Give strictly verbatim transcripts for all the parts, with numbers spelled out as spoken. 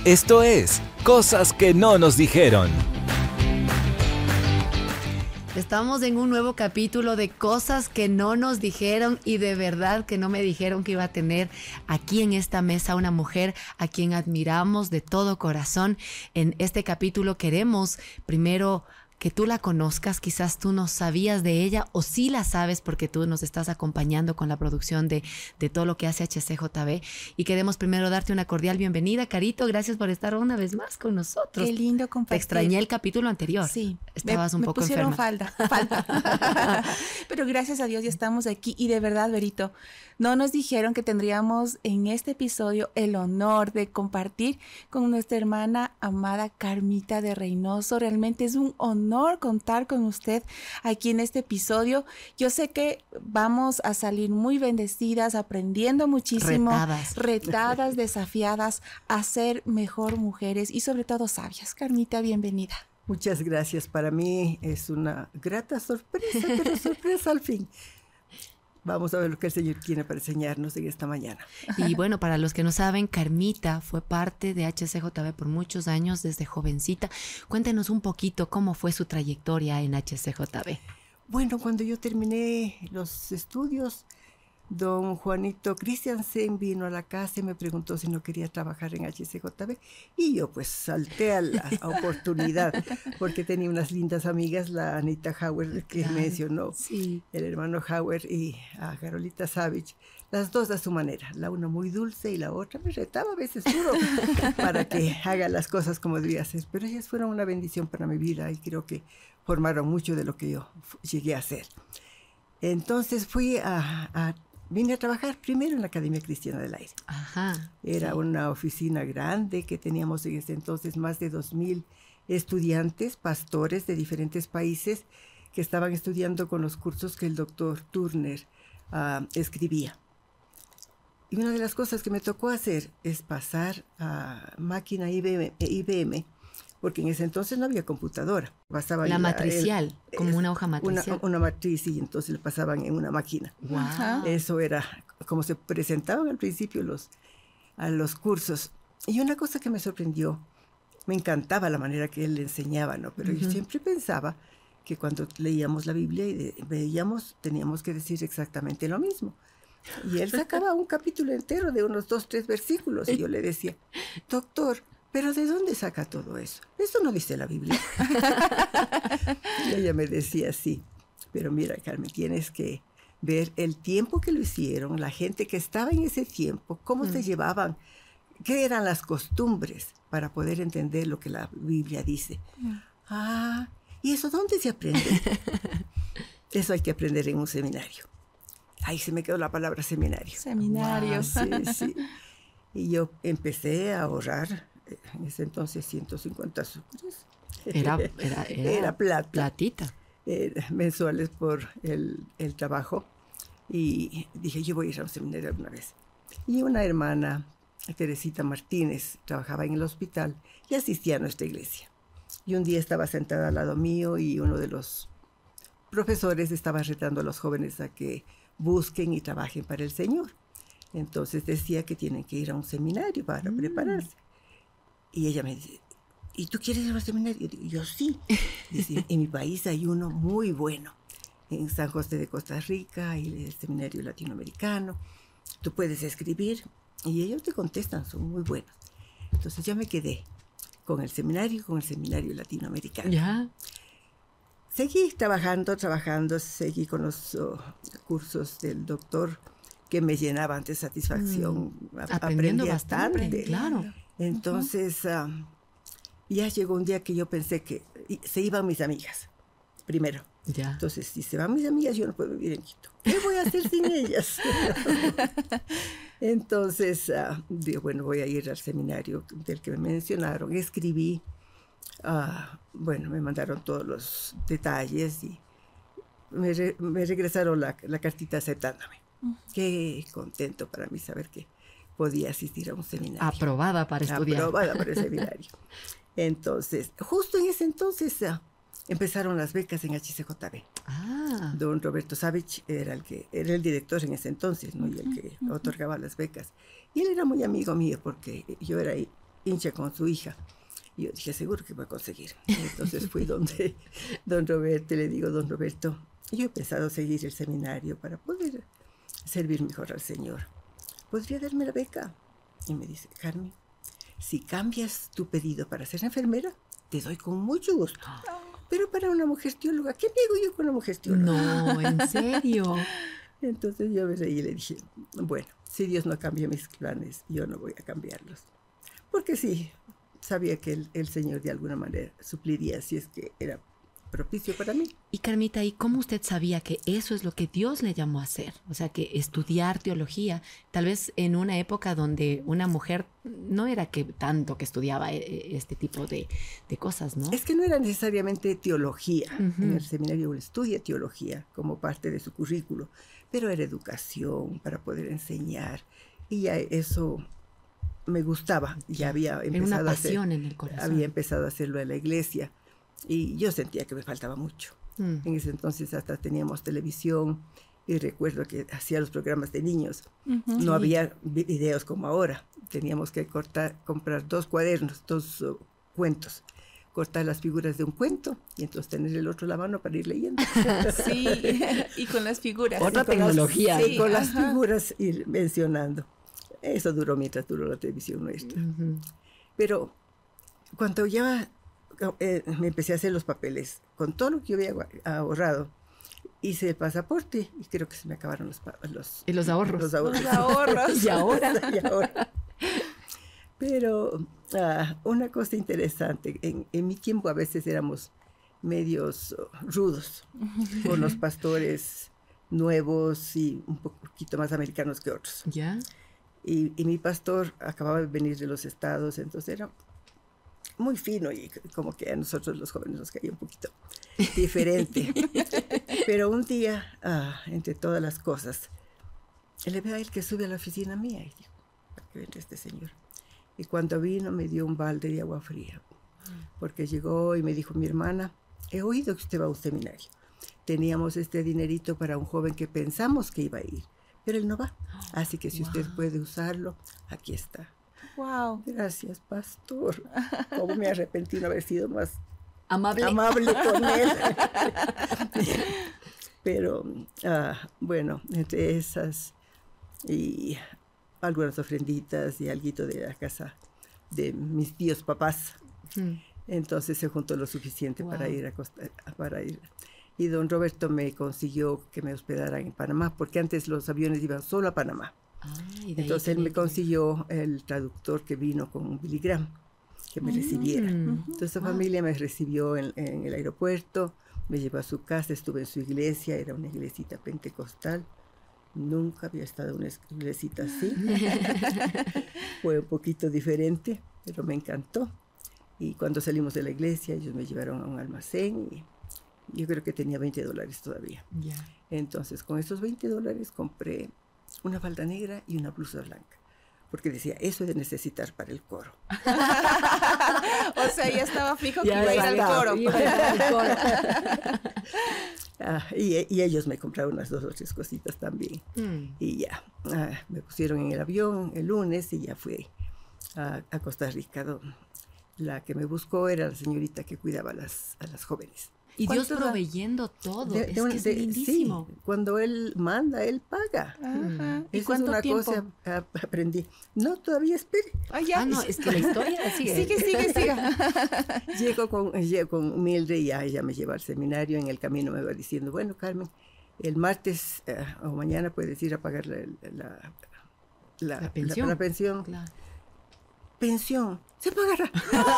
Esto es Cosas que no nos dijeron. Estamos en un nuevo capítulo de Cosas que no nos dijeron, y de verdad que no me dijeron que iba a tener aquí en esta mesa una mujer a quien admiramos de todo corazón. En este capítulo queremos primero que tú la conozcas. Quizás tú no sabías de ella, o sí la sabes porque tú nos estás acompañando con la producción de, de todo lo que hace H C J B. Y queremos primero darte una cordial bienvenida, Carito. Gracias por estar una vez más con nosotros. Qué lindo compartir. Te extrañé el capítulo anterior. Sí. Estabas me, un me poco pusieron enferma. falta, falta. Pero gracias a Dios ya estamos aquí. Y de verdad, Berito, no nos dijeron que tendríamos en este episodio el honor de compartir con nuestra hermana amada Carmita de Reynoso. Realmente es un honor contar con usted aquí en este episodio. Yo sé que vamos a salir muy bendecidas, aprendiendo muchísimo. Retadas. Retadas, desafiadas a ser mejor mujeres y sobre todo sabias. Carmita, bienvenida. Muchas gracias. Para mí es una grata sorpresa, pero sorpresa al fin. Vamos a ver lo que el Señor tiene para enseñarnos en esta mañana. Y bueno, para los que no saben, Carmita fue parte de H C J B por muchos años, desde jovencita. Cuéntenos un poquito cómo fue su trayectoria en H C J B. Bueno, cuando yo terminé los estudios, don Juanito Christiansen vino a la casa y me preguntó si no quería trabajar en H C J B, y yo pues salté a la oportunidad porque tenía unas lindas amigas, la Anita Hauer que claro, mencionó, sí. el hermano Hauer, y a Carolita Savage, las dos a su manera, la una muy dulce y la otra me retaba a veces duro para que haga las cosas como debía hacer, pero ellas fueron una bendición para mi vida y creo que formaron mucho de lo que yo llegué a hacer. Entonces fui a, a Vine a trabajar primero en la Academia Cristiana del Aire. Ajá, Era sí. una oficina grande que teníamos en ese entonces más de dos mil estudiantes, pastores de diferentes países que estaban estudiando con los cursos que el doctor Turner uh, escribía. Y una de las cosas que me tocó hacer es pasar a máquina I B M, I B M, porque en ese entonces no había computadora. Pasaban la matricial, el, como una hoja matricial. Una, una matriz, y entonces le pasaban en una máquina. Wow. Eso era como se presentaban al principio los, a los cursos. Y una cosa que me sorprendió, me encantaba la manera que él le enseñaba, ¿no? Pero uh-huh. yo siempre pensaba que cuando leíamos la Biblia y de, veíamos, teníamos que decir exactamente lo mismo. Y él sacaba un capítulo entero de unos dos, tres versículos, y yo le decía, doctor, ¿pero de dónde saca todo eso? Eso no dice la Biblia. Y ella me decía, sí, pero mira, Carmen, tienes que ver el tiempo que lo hicieron, la gente que estaba en ese tiempo, cómo mm. se llevaban, qué eran las costumbres para poder entender lo que la Biblia dice. Mm. Ah, ¿y eso dónde se aprende? Eso hay que aprender en un seminario. Ahí se me quedó la palabra seminario. Seminario. Wow, sí, sí. Y yo empecé a ahorrar en ese entonces ciento cincuenta sucres. Era, era, era, era plata. Platita. Eh, mensuales por el, el trabajo. Y dije, yo voy a ir a un seminario alguna vez. Y una hermana, Teresita Martínez, trabajaba en el hospital y asistía a nuestra iglesia. Y un día estaba sentada al lado mío y uno de los profesores estaba retando a los jóvenes a que busquen y trabajen para el Señor. Entonces decía que tienen que ir a un seminario para mm. prepararse. Y ella me dice, ¿y tú quieres ir al seminario? Y yo, sí. Dice, en mi país hay uno muy bueno, en San José de Costa Rica, y el seminario latinoamericano. Tú puedes escribir y ellos te contestan, son muy buenos. Entonces yo me quedé con el seminario, con el seminario latinoamericano. Ya. Seguí trabajando, trabajando, seguí con los oh, cursos del doctor que me llenaban de satisfacción. Mm. Aprendiendo Aprendí bastante, bastante. Claro. Entonces, uh-huh. um, ya llegó un día que yo pensé que se iban mis amigas, primero. Ya. Entonces, si se van mis amigas, yo no puedo vivir en Quito. ¿Qué voy a hacer sin ellas? Entonces, uh, digo, bueno, voy a ir al seminario del que me mencionaron. Escribí, uh, bueno, me mandaron todos los detalles y me, re- me regresaron la, la cartita aceptándome. Uh-huh. Qué contento para mí saber que podía asistir a un seminario. Aprobada para estudiar. Aprobada para el seminario. Entonces, justo en ese entonces uh, empezaron las becas en H C J B. Ah. Don Roberto Savage era el que era el director en ese entonces, ¿no? Y el que otorgaba las becas. Y él era muy amigo mío porque yo era hincha con su hija. Y yo dije, seguro que voy a conseguir. Entonces fui donde don Roberto y le digo, don Roberto, yo he pensado seguir el seminario para poder servir mejor al Señor. ¿Podría darme la beca? Y me dice, Carmen, si cambias tu pedido para ser enfermera, te doy con mucho gusto. Pero para una mujer teóloga, ¿qué me hago yo con una mujer teóloga? No, ¿en serio? Entonces yo me reí y le dije, bueno, si Dios no cambia mis planes, yo no voy a cambiarlos. Porque sí, sabía que el, el Señor de alguna manera supliría si es que era propicio para mí. Y Carmita, ¿y cómo usted sabía que eso es lo que Dios le llamó a hacer? O sea, que estudiar teología, tal vez en una época donde una mujer no era que tanto que estudiaba este tipo de, de cosas, ¿no? Es que no era necesariamente teología. Uh-huh. En el seminario uno estudia teología como parte de su currículo, pero era educación para poder enseñar. Y ya eso me gustaba. Ya había empezado era una a hacer, pasión en el corazón. Había empezado a hacerlo en la iglesia. Y yo sentía que me faltaba mucho. Mm. En ese entonces hasta teníamos televisión y recuerdo que hacía los programas de niños. Uh-huh. No sí. había videos como ahora. Teníamos que cortar, comprar dos cuadernos, dos uh, cuentos, cortar las figuras de un cuento y entonces tener el otro a la mano para ir leyendo. Sí, y con las figuras. Otra sí, tecnología. Las, sí, con las figuras ir mencionando. Eso duró mientras duró la televisión nuestra. Uh-huh. Pero cuando ya... Eh, me empecé a hacer los papeles con todo lo que yo había ahorrado, hice el pasaporte y creo que se me acabaron los, los, ¿Y los ahorros? Los ahorros. Los ahorros. y ahora. y ahora. Pero ah, una cosa interesante, en, en mi tiempo a veces éramos medios uh, rudos con los pastores nuevos y un poquito más americanos que otros. ¿Ya? Y, y mi pastor acababa de venir de los estados, entonces era muy fino y como que a nosotros los jóvenes nos caía un poquito diferente. Pero un día, ah, entre todas las cosas, le veo a él que sube a la oficina mía y digo, ¿para qué vendrá este señor? Y cuando vino me dio un balde de agua fría, porque llegó y me dijo, mi hermana, he oído que usted va a un seminario. Teníamos este dinerito para un joven que pensamos que iba a ir, pero él no va. Así que si wow. usted puede usarlo, aquí está. Wow. Gracias, pastor. Cómo me arrepentí no haber sido más amable, amable con él. Pero, uh, bueno, entre esas y algunas ofrenditas y alguito de la casa de mis tíos papás, hmm. entonces se juntó lo suficiente wow. para ir a Costa, para ir. Y don Roberto me consiguió que me hospedara en Panamá, porque antes los aviones iban solo a Panamá. Ah, entonces él me consiguió el traductor que vino con un Billy Graham, que me mm. recibiera. Uh-huh. Entonces la wow. familia me recibió en, en el aeropuerto, me llevó a su casa, estuve en su iglesia, era una iglesita pentecostal. Nunca había estado en una iglesita así. Fue un poquito diferente, pero me encantó. Y cuando salimos de la iglesia, ellos me llevaron a un almacén y yo creo que tenía veinte dólares todavía. Yeah. Entonces con esos veinte dólares compré una falda negra y una blusa blanca, porque decía, eso he de necesitar para el coro. O sea, ya estaba fijo que ya iba a ir al coro. Iba a ir al coro. ah, y, y ellos me compraron unas dos o tres cositas también. Mm. Y ya, ah, me pusieron en el avión el lunes y ya fui a, a Costa Rica. La que me buscó era la señorita que cuidaba a las, a las jóvenes. Y Dios proveyendo todo, de, de, es que es de, lindísimo. Sí, cuando Él manda, Él paga. Ajá. ¿Y Esa cuánto es una tiempo? cosa que aprendí. No, todavía espere. Ah, ya. Ah, no, es que la historia sigue. Sigue, sigue, sigue. Llego con, llego con Mildred y ya ella me lleva al seminario. En el camino me va diciendo, bueno, Carmen, el martes uh, o mañana puedes ir a pagar la, la, la, la pensión. La, la pensión. Claro. Pensión. Se pagará.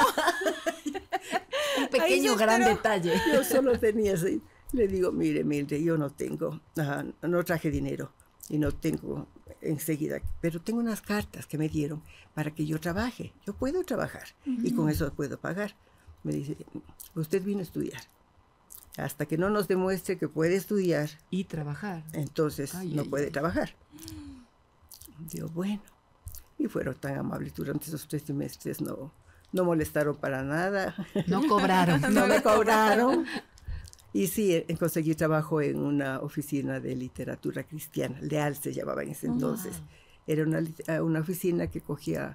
Un pequeño gran detalle. Yo solo tenía así. Le digo, mire, mire, yo no tengo, uh, no traje dinero y no tengo enseguida, pero tengo unas cartas que me dieron para que yo trabaje. Yo puedo trabajar uh-huh. y con eso puedo pagar. Me dice, usted vino a estudiar. Hasta que no nos demuestre que puede estudiar y trabajar, entonces ay, no ay, puede ay. trabajar. Digo, bueno. Y fueron tan amables durante esos tres semestres, no, no molestaron para nada. No cobraron. No me cobraron. Y sí, conseguí trabajo en una oficina de literatura cristiana, Leal se llamaba en ese entonces. Wow. Era una, una oficina que cogía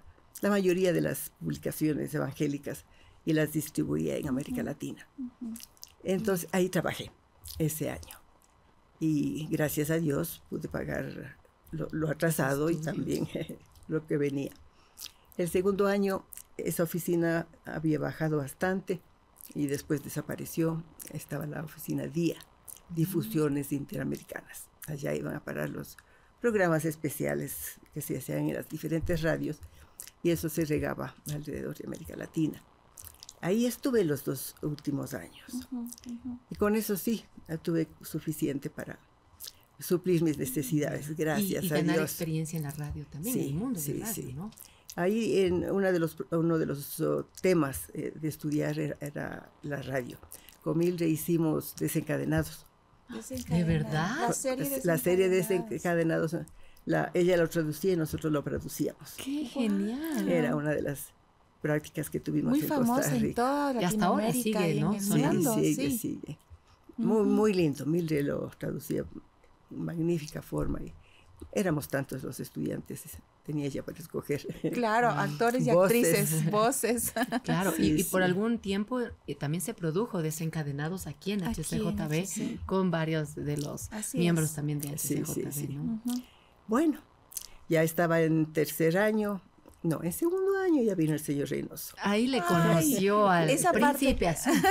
la mayoría de las publicaciones evangélicas y las distribuía en América uh-huh. Latina. Uh-huh. Entonces ahí trabajé ese año. Y gracias a Dios pude pagar lo, lo atrasado y también lo que venía. El segundo año esa oficina había bajado bastante y después desapareció. Estaba la oficina D I A, Difusiones Interamericanas. Allá iban a parar los programas especiales que se hacían en las diferentes radios y eso se regaba alrededor de América Latina. Ahí estuve los dos últimos años. Uh-huh, uh-huh. Y con eso sí, tuve suficiente para suplir mis necesidades, gracias y, y a Dios. Y ganar experiencia en la radio también, sí, en el mundo sí, de la radio, sí. ¿no? Ahí en una de los, uno de los uh, temas eh, de estudiar era, era la radio. Con Mildred hicimos Desencadenados. ¿De verdad? La serie de La serie de Desencadenados, la, ella lo traducía y nosotros lo producíamos. ¡Qué genial! Era una de las prácticas que tuvimos muy en famosa Costa Rica. En toda y hasta ahora sigue, ¿no? Sí, mundo, sigue, sí. sigue. Muy, muy lindo. Mildred lo traducía de magnífica forma. Y éramos tantos los estudiantes, tenía ella para escoger. Claro, actores y voces. actrices, voces. Claro, sí, y, y sí. por algún tiempo eh, también se produjo Desencadenados aquí en H C J B, aquí, sí. con varios de los Así miembros es. también de H C J B, sí, sí, sí. ¿no? Uh-huh. Bueno, ya estaba en tercer año. No, en segundo año ya vino el señor Reynoso. Ahí le conoció Ay, al esa príncipe parte... azul.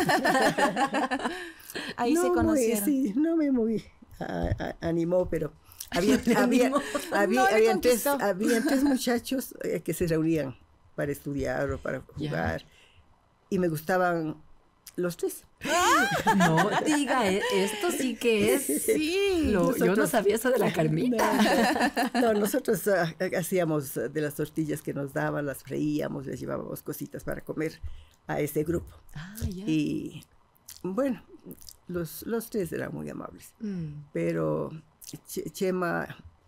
Ahí no se conocieron. Muy, sí, no me muy a, a, animó, pero había, había, había, No habían, tres, conquistó. habían tres muchachos eh, que se reunían para estudiar o para jugar. Ya. Y me gustaban los tres. No diga, esto sí que es. Sí. Lo, nosotros, yo no sabía eso de la Carmita. No, no, no nosotros uh, hacíamos de las tortillas que nos daban, las freíamos, les llevábamos cositas para comer a ese grupo. Ah, ya. Y bueno, los, los tres eran muy amables. Mm. Pero Ch- Chema,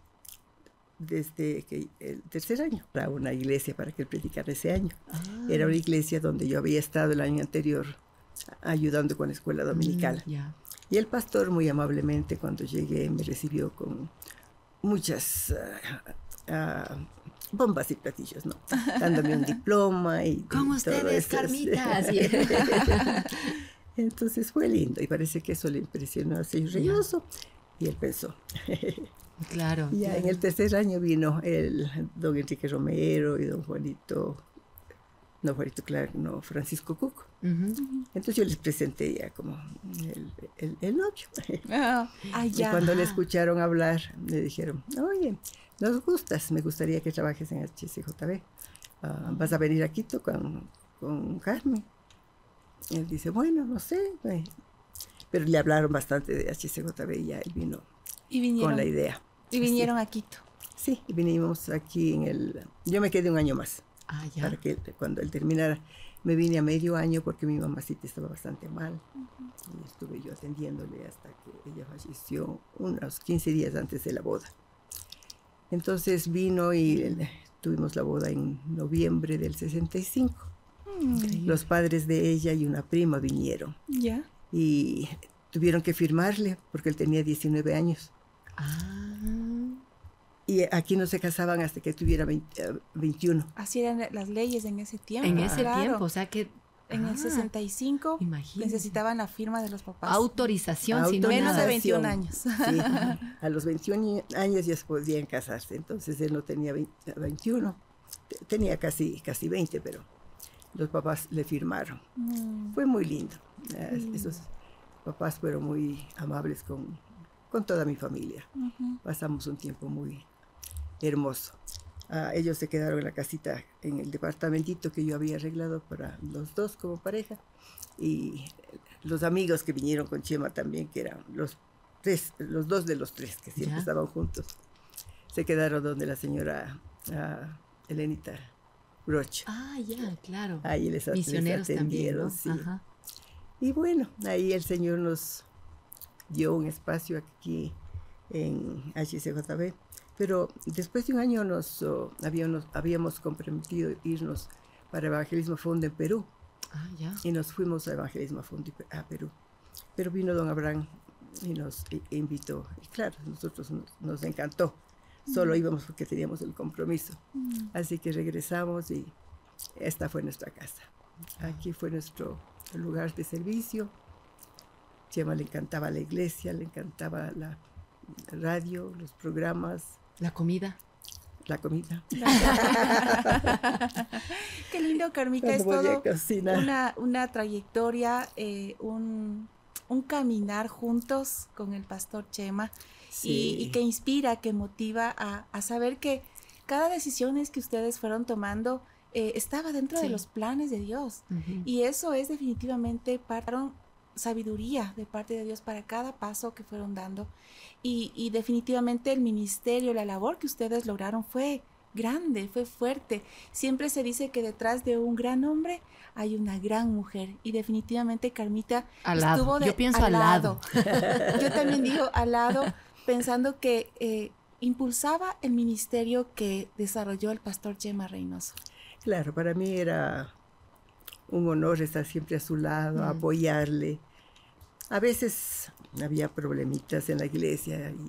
desde que el tercer año, era una iglesia para que él predicara ese año. Ah. Era una iglesia donde yo había estado el año anterior ayudando con la escuela dominical. Mm, yeah. Y el pastor muy amablemente cuando llegué me recibió con muchas uh, uh, bombas y platillos, ¿no? Dándome un diploma y como ustedes, Carmitas. Entonces fue lindo y parece que eso le impresionó al señor Reynoso y él pensó. Claro. Ya claro. En el tercer año vino el don Enrique Romero y don Juanito, no Juanito Clark, no, Francisco Cuco. Uh-huh. Entonces yo les presenté ya como el, el, el novio. Oh, ah, ya. Y cuando le escucharon hablar, le dijeron, oye, nos gustas, me gustaría que trabajes en H C J B. Uh, ¿Vas a venir a Quito con, con Carmen? Y él dice, bueno, no sé. Pero le hablaron bastante de H C J B y ya él vino y vinieron, con la idea. Y vinieron sí. a Quito. Sí, y vinimos aquí en el... Yo me quedé un año más. Ah, ya. Para que cuando él terminara, me vine a medio año porque mi mamacita estaba bastante mal. Uh-huh. Y estuve yo atendiéndole hasta que ella falleció unos quince días antes de la boda. Entonces vino y uh-huh. tuvimos la boda en noviembre del sesenta y cinco. Uh-huh. Los padres de ella y una prima vinieron. Ya. Y tuvieron que firmarle porque él tenía diecinueve años. Ah. Y aquí no se casaban hasta que tuviera veinte, uh, veintiuno. Así eran las leyes en ese tiempo. En ese claro. tiempo, o sea que... En ah, el sesenta y cinco imagínate. Necesitaban la firma de los papás. Autorización, Autorización. si no menos nada. de veintiún años. Sí, a los veintiún años ya podían casarse. Entonces él no tenía veinte, veintiuno, tenía casi, casi veinte, pero los papás le firmaron. Mm. Fue muy lindo. Mm. Esos papás fueron muy amables con, con toda mi familia. Uh-huh. Pasamos un tiempo muy hermoso. Uh, ellos se quedaron en la casita, en el departamentito que yo había arreglado para los dos como pareja. Y los amigos que vinieron con Chema también, que eran los tres, los dos de los tres que siempre ¿ya? Estaban juntos, se quedaron donde la señora uh, Elenita Broch. Ah, ya, claro. Ahí les, Misioneros les atendieron, también, ¿no? sí. Ajá. Y bueno, ahí el Señor nos dio un espacio aquí en H C J B. Pero después de un año nos, oh, habíamos, habíamos comprometido irnos para Evangelismo Fondo en Perú. Ah, ya. Y nos fuimos a Evangelismo Fondo a Perú. Pero vino don Abraham y nos invitó. Y claro, nosotros nos, nos encantó Solo íbamos porque teníamos el compromiso. Así que regresamos y esta fue nuestra casa. Aquí fue nuestro lugar de servicio. Chema le encantaba la iglesia, le encantaba la radio, los programas. La comida. La comida. Qué lindo, Carmita. Es todo una, una trayectoria, eh, un, un caminar juntos con el pastor Chema. Sí. Y, y que inspira, que motiva a, a saber que cada decisión que ustedes fueron tomando eh, estaba dentro sí. de los planes de Dios. Uh-huh. Y eso es definitivamente para sabiduría de parte de Dios para cada paso que fueron dando. Y, y definitivamente el ministerio, la labor que ustedes lograron fue grande, fue fuerte. Siempre se dice que detrás de un gran hombre hay una gran mujer. Y definitivamente Carmita al estuvo lado. de, Yo pienso al lado. lado. Yo también digo al lado, pensando que eh, impulsaba el ministerio que desarrolló el pastor Chema Reynoso. Claro, para mí era un honor estar siempre a su lado, mm. apoyarle. A veces había problemitas en la iglesia y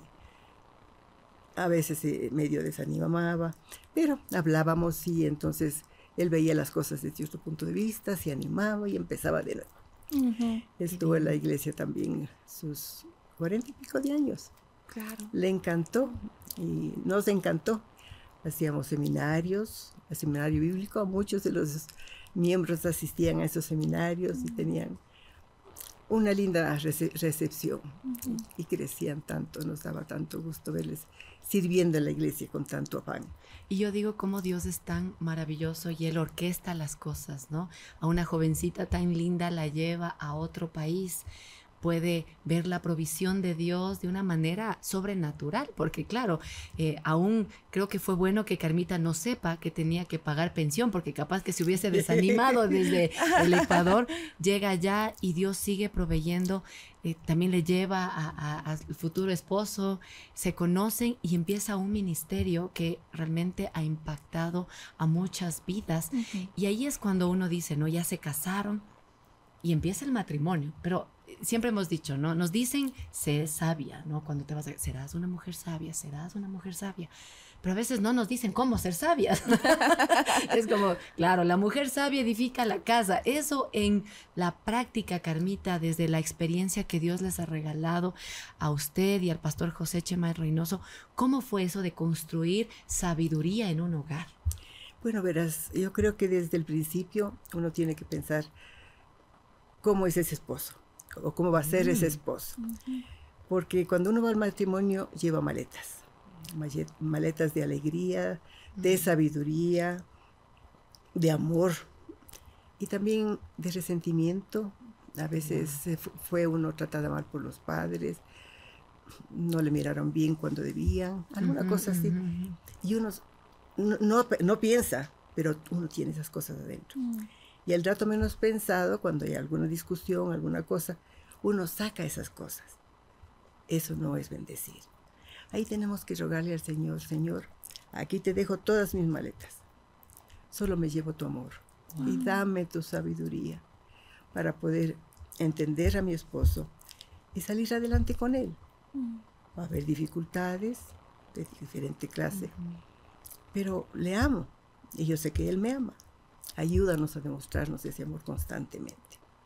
a veces eh, medio desanimaba, pero hablábamos y entonces él veía las cosas desde otro punto de vista, se animaba y empezaba de nuevo. Uh-huh. Estuvo en la iglesia también sus cuarenta y pico de años. Claro. Le encantó y nos encantó. Hacíamos seminarios, el seminario bíblico, muchos de los miembros asistían a esos seminarios uh-huh. y tenían una linda rece- recepción uh-huh. y crecían tanto, nos daba tanto gusto verles sirviendo en la iglesia con tanto afán. Y yo digo cómo Dios es tan maravilloso y Él orquesta las cosas, ¿no? A una jovencita tan linda la lleva a otro país, puede ver la provisión de Dios de una manera sobrenatural, porque claro, eh, aún creo que fue bueno que Carmita no sepa que tenía que pagar pensión, porque capaz que se hubiese desanimado desde el Ecuador, llega allá y Dios sigue proveyendo, eh, también le lleva al futuro esposo, se conocen y empieza un ministerio que realmente ha impactado a muchas vidas. Uh-huh. Y ahí es cuando uno dice, no, ya se casaron y empieza el matrimonio, pero siempre hemos dicho, ¿no? Nos dicen, sé sabia, ¿no? Cuando te vas a... Serás una mujer sabia, serás una mujer sabia. Pero a veces no nos dicen cómo ser sabias. Es como, claro, la mujer sabia edifica la casa. Eso en la práctica, Carmita, desde la experiencia que Dios les ha regalado a usted y al pastor José Chema Reynoso, ¿cómo fue eso de construir sabiduría en un hogar? Bueno, verás, yo creo que desde el principio uno tiene que pensar cómo es ese esposo. O cómo va a ser mm. ese esposo. Uh-huh. Porque cuando uno va al matrimonio, lleva maletas. Maletas de alegría, de uh-huh. sabiduría, de amor y también de resentimiento. A veces uh-huh. fue uno tratado mal por los padres, no le miraron bien cuando debían, alguna uh-huh. cosa así. Uh-huh. Y uno no, no, no piensa, pero uno tiene esas cosas adentro. Uh-huh. Y al rato menos pensado, cuando hay alguna discusión, alguna cosa, uno saca esas cosas. Eso no es bendecir. Ahí tenemos que rogarle al Señor, Señor, aquí te dejo todas mis maletas. Solo me llevo tu amor. Wow. Y dame tu sabiduría para poder entender a mi esposo y salir adelante con él. Uh-huh. Va a haber dificultades de diferente clase, uh-huh. pero le amo y yo sé que él me ama. Ayúdanos a demostrarnos ese amor constantemente.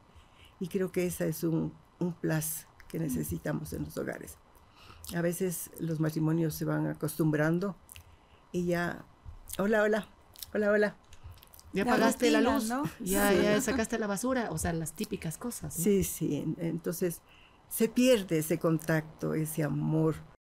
Y creo que ese es un, un plus que necesitamos en los hogares. A veces los matrimonios se van acostumbrando y ya, hola, hola, hola, hola. Ya la apagaste rutina, la luz, ¿no? Ya, sí. ya sacaste la basura, o sea, las típicas cosas, ¿no? Sí, sí, entonces se pierde ese contacto, ese amor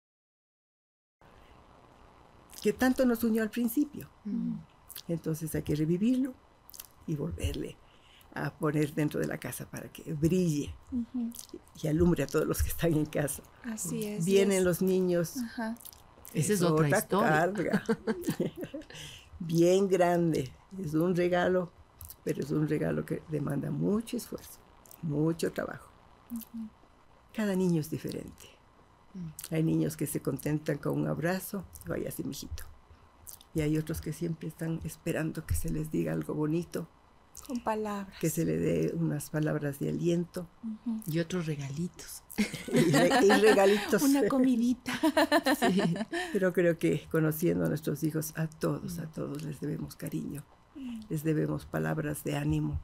que tanto nos unió al principio. Mm. Entonces hay que revivirlo y volverle a poner dentro de la casa para que brille uh-huh. y alumbre a todos los que están en casa. Así es. Vienen es. los niños. Uh-huh. Esa es otra, otra historia. Carga. Bien grande. Es un regalo, pero es un regalo que demanda mucho esfuerzo, mucho trabajo. Uh-huh. Cada niño es diferente. Uh-huh. Hay niños que se contentan con un abrazo, vaya así, mijito. Y hay otros que siempre están esperando que se les diga algo bonito Con palabras. Que se le dé unas palabras de aliento. Uh-huh. Y otros regalitos. Y, re, y regalitos. Una comidita. Sí. Pero creo que conociendo a nuestros hijos, a todos, a todos les debemos cariño. Les debemos palabras de ánimo,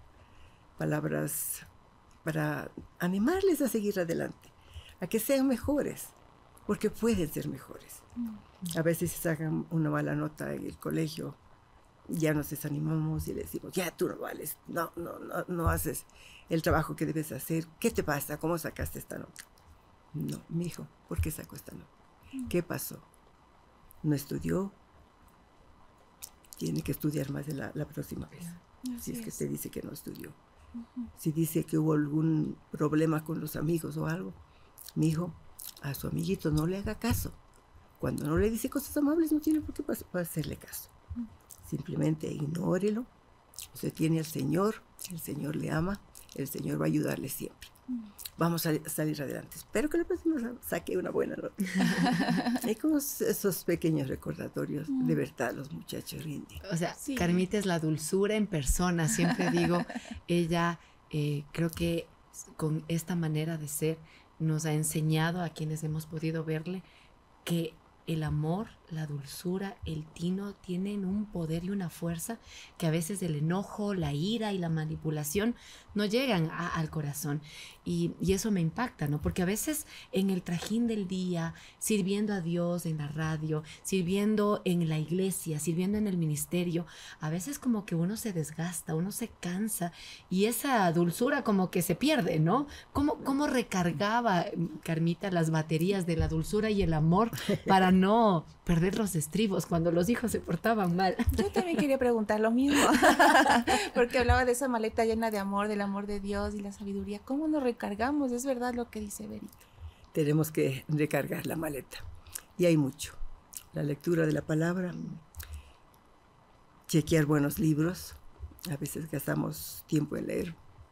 palabras para animarles a seguir adelante, a que sean mejores, porque pueden ser mejores. A veces si sacan una mala nota en el colegio, ya nos desanimamos y les decimos, ya tú no vales, no, no, no, no haces el trabajo que debes hacer. ¿Qué te pasa? ¿Cómo sacaste esta nota? No, mi hijo, ¿por qué sacó esta nota? ¿Qué pasó? ¿No estudió? Tiene que estudiar más de la, la próxima vez. Así Si es que es. te dice que no estudió. Uh-huh. Si dice que hubo algún problema con los amigos o algo, mi hijo, a su amiguito no le haga caso. Cuando no le dice cosas amables, no tiene por qué hacerle caso. Simplemente ignórelo. Usted tiene al Señor, el Señor le ama, el Señor va a ayudarle siempre. Vamos a salir adelante. Espero que la próxima saque una buena nota. Hay como esos pequeños recordatorios, de verdad los muchachos rinden. O sea, Sí. Carmita es la dulzura en persona, siempre digo, ella eh, creo que con esta manera de ser nos ha enseñado a quienes hemos podido verle que el amor, la dulzura, el tino tienen un poder y una fuerza que a veces el enojo, la ira y la manipulación no llegan a, al corazón. Y, y eso me impacta, ¿no? Porque a veces en el trajín del día, sirviendo a Dios en la radio, sirviendo en la iglesia, sirviendo en el ministerio, a veces como que uno se desgasta, uno se cansa y esa dulzura como que se pierde, ¿no? ¿Cómo, cómo recargaba Carmita las baterías de la dulzura y el amor para no perder los estribos cuando los hijos se portaban mal? Yo también quería preguntar lo mismo, porque hablaba de esa maleta llena de amor, del amor de Dios y la sabiduría. ¿Cómo nos recargamos? Es verdad lo que dice Berito. Tenemos que recargar la maleta. Y hay mucho. La lectura de la palabra, chequear buenos libros. A veces gastamos tiempo en leer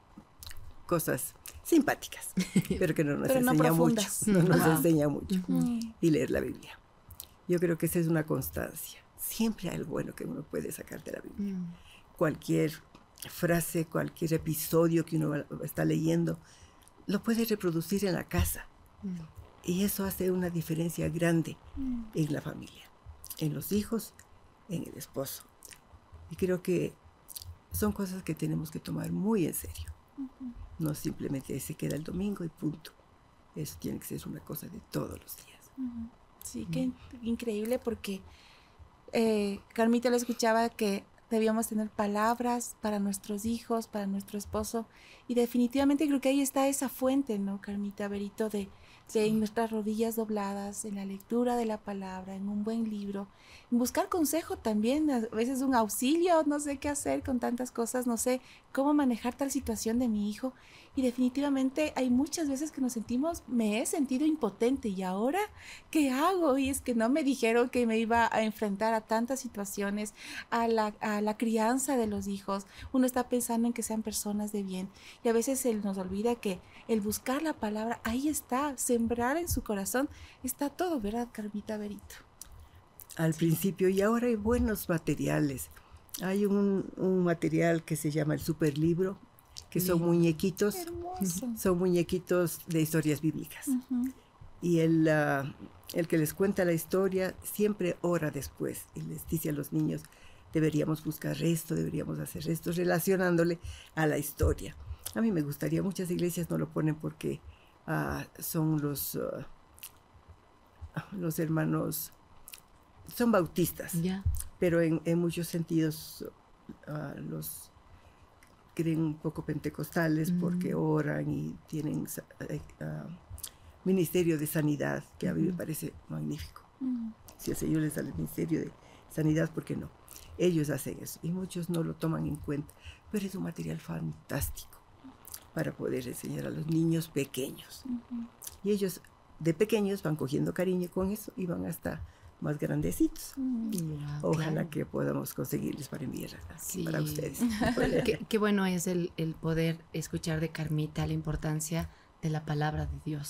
cosas simpáticas, pero que no nos Pero no enseña mucho. profundas. No nos Wow. enseña mucho. Mm. Y leer la Biblia. Yo creo que esa es una constancia. Siempre hay algo bueno que uno puede sacar de la Biblia. Mm. Cualquier frase, cualquier episodio que uno está leyendo, lo puede reproducir en la casa. Mm. Y eso hace una diferencia grande Mm. en la familia, en los hijos, en el esposo. Y creo que son cosas que tenemos que tomar muy en serio. Ujú. No simplemente se queda el domingo y punto. Eso tiene que ser una cosa de todos los días. Ujú. Sí, qué in- increíble porque eh, Carmita lo escuchaba que debíamos tener palabras para nuestros hijos, para nuestro esposo y definitivamente creo que ahí está esa fuente, ¿no, Carmita, Berito, de, de en nuestras rodillas dobladas, en la lectura de la palabra, en un buen libro, en buscar consejo también, a veces un auxilio, no sé qué hacer con tantas cosas, no sé cómo manejar tal situación de mi hijo y definitivamente hay muchas veces que nos sentimos, me he sentido impotente y ahora, ¿qué hago? Y es que no me dijeron que me iba a enfrentar a tantas situaciones, a la, a la crianza de los hijos, uno está pensando en que sean personas de bien y a veces se nos olvida que el buscar la palabra, ahí está, sembrar en su corazón, está todo, ¿verdad, Carmita, Berito? Al principio, y ahora hay buenos materiales. Hay un, un material que se llama el Superlibro, que son Lindo. muñequitos, Hermoso. son muñequitos de historias bíblicas. Ujú. Y el, uh, el que les cuenta la historia siempre ora después y les dice a los niños, deberíamos buscar esto, deberíamos hacer esto, relacionándole a la historia. A mí me gustaría, muchas iglesias no lo ponen porque uh, son los, uh, los hermanos, son bautistas, Ya. pero en, en muchos sentidos uh, los creen un poco pentecostales Mm. porque oran y tienen sa- eh, uh, ministerio de sanidad, que a mí me Ujú. parece magnífico. Mm. Si el Señor les da el ministerio de sanidad, ¿por qué no? Ellos hacen eso y muchos no lo toman en cuenta, pero es un material fantástico para poder enseñar a los niños pequeños. Ujú. Y ellos de pequeños van cogiendo cariño con eso y van hasta más grandecitos. Mm. Wow, Ojalá claro. que podamos conseguirles para enviar aquí Sí. para ustedes. Qué, qué bueno es el, el poder escuchar de Carmita la importancia de la palabra de Dios.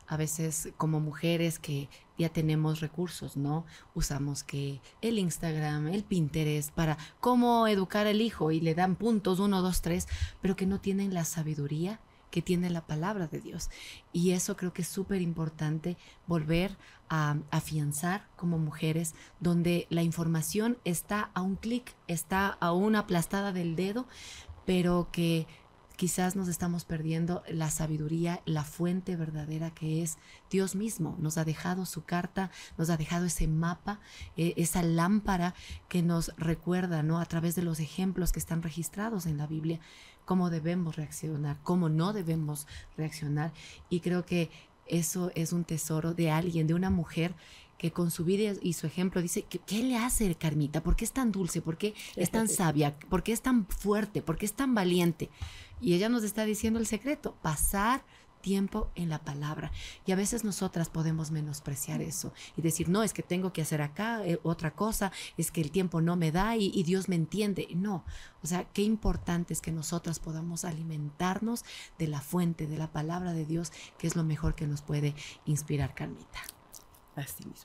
a veces como mujeres que ya tenemos recursos, ¿no? Usamos que el Instagram, el Pinterest para cómo educar al hijo y le dan puntos, uno, dos, tres, pero que no tienen la sabiduría que tiene la palabra de Dios. Y eso creo que es súper importante volver a afianzar como mujeres, donde la información está a un clic, está a una aplastada del dedo, pero que quizás nos estamos perdiendo la sabiduría, la fuente verdadera que es Dios mismo. Nos ha dejado su carta, nos ha dejado ese mapa, eh, esa lámpara que nos recuerda, ¿no? A través de los ejemplos que están registrados en la Biblia, cómo debemos reaccionar, cómo no debemos reaccionar. Y creo que eso es un tesoro de alguien, de una mujer que con su vida y su ejemplo dice, ¿qué, qué le hace Carmita? ¿Por qué es tan dulce? ¿Por qué es tan sabia? ¿Por qué es tan fuerte? ¿Por qué es tan valiente? Y ella nos está diciendo el secreto, pasar tiempo en la palabra. Y a veces nosotras podemos menospreciar eso y decir, no, es que tengo que hacer acá eh, otra cosa, es que el tiempo no me da y, y Dios me entiende. No, o sea, qué importante es que nosotras podamos alimentarnos de la fuente, de la palabra de Dios, que es lo mejor que nos puede inspirar, Carmita. Así mismo.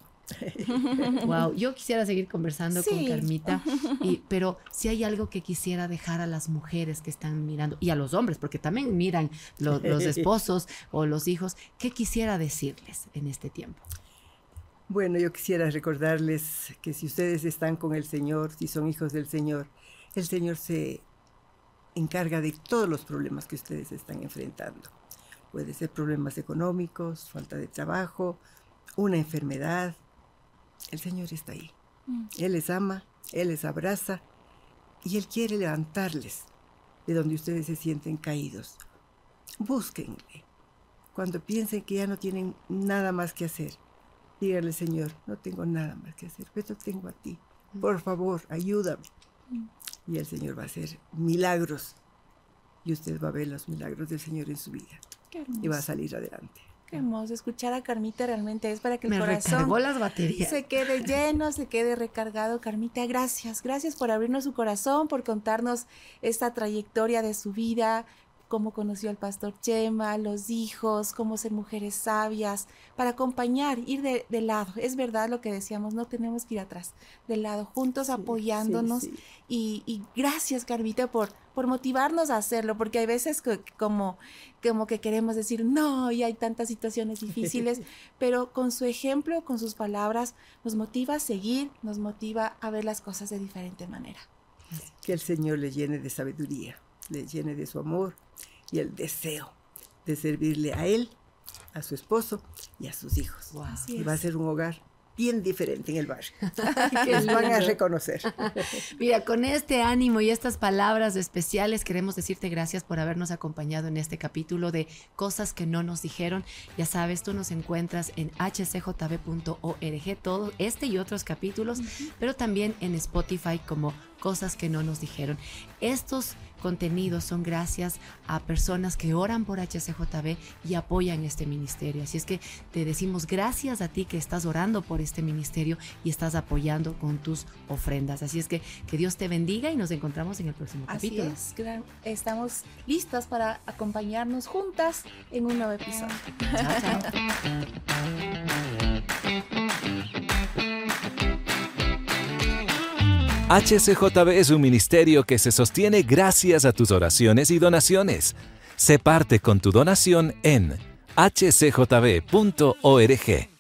Wow, yo quisiera seguir conversando Sí. con Carmita, y, pero si hay algo que quisiera dejar a las mujeres que están mirando, y a los hombres, porque también miran lo, los esposos o los hijos, ¿qué quisiera decirles en este tiempo? Bueno, yo quisiera recordarles que si ustedes están con el Señor, si son hijos del Señor, el Señor se encarga de todos los problemas que ustedes están enfrentando. Puede ser problemas económicos, falta de trabajo, una enfermedad. El Señor está ahí. Mm. Él les ama, Él les abraza y Él quiere levantarles de donde ustedes se sienten caídos. Búsquenle. Cuando piensen que ya no tienen nada más que hacer, díganle, Señor, no tengo nada más que hacer, pero tengo a ti. Por favor, ayúdame. Mm. Y el Señor va a hacer milagros. Y usted va a ver los milagros del Señor en su vida. Qué hermoso. Y va a salir adelante. Qué hermoso, escuchar a Carmita realmente es para que el Me corazón recargó las baterías. se quede lleno, se quede recargado. Carmita, gracias, gracias por abrirnos su corazón, por contarnos esta trayectoria de su vida, cómo conoció al pastor Chema, los hijos, cómo ser mujeres sabias, para acompañar, ir de, de lado. Es verdad lo que decíamos, no tenemos que ir atrás, de lado, juntos, sí, apoyándonos. Sí, sí. Y, y gracias, Carmita, por, por motivarnos a hacerlo, porque hay veces que, como, como que queremos decir no, y hay tantas situaciones difíciles, pero con su ejemplo, con sus palabras, nos motiva a seguir, nos motiva a ver las cosas de diferente manera. Que el Señor le llene de sabiduría, le llene de su amor y el deseo de servirle a Él, a su esposo y a sus hijos. Wow. Y va a ser un hogar bien diferente en el barrio, que les van a reconocer. Mira, con este ánimo y estas palabras especiales queremos decirte gracias por habernos acompañado en este capítulo de Cosas que no nos dijeron. Ya sabes, tú nos encuentras en h c j b punto org, todo este y otros capítulos, uh-huh. pero también en Spotify como Cosas que no nos dijeron. Estos contenidos son gracias a personas que oran por H C J B y apoyan este ministerio. Así es que te decimos gracias a ti que estás orando por este ministerio y estás apoyando con tus ofrendas. Así es que que Dios te bendiga y nos encontramos en el próximo Así capítulo. Es, estamos listas para acompañarnos juntas en un nuevo episodio. Chao, chao. H C J B es un ministerio que se sostiene gracias a tus oraciones y donaciones. Sé parte con tu donación en h c j b punto org.